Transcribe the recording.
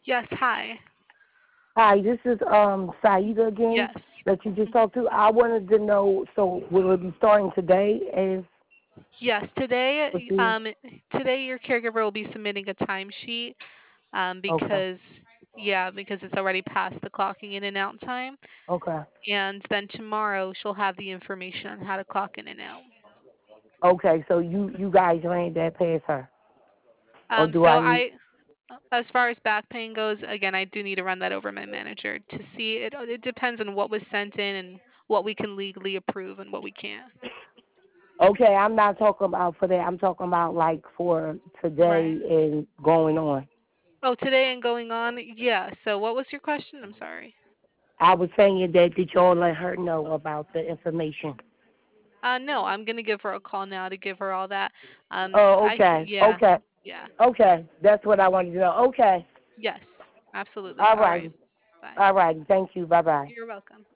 Yes, hi. Hi, this is Saida again Yes. that you just Mhm. talked to. I wanted to know, so will it be starting today as Yes, with today you? today your caregiver will be submitting a timesheet Okay. because yeah, because it's already past the clocking in and out time. Okay. And then tomorrow she'll have the information on how to clock in and out. Okay, so you guys ran that past her. Or do So I need as far as back pain goes, again, I do need to run that over my manager to see it. It depends on what was sent in and what we can legally approve and what we can't. Okay, I'm not talking about for that. I'm talking about like for today Right. and going on. Oh, today and going on? Yeah. So what was your question? I'm sorry. I was saying that did y'all let her know about the information? No, I'm gonna give her a call now to give her all that. Oh, okay. Yeah, Okay. yeah, Okay. That's what I wanted to know. Okay. yes, absolutely. All All right, right. bye. All right. Thank you. Bye bye. You're welcome.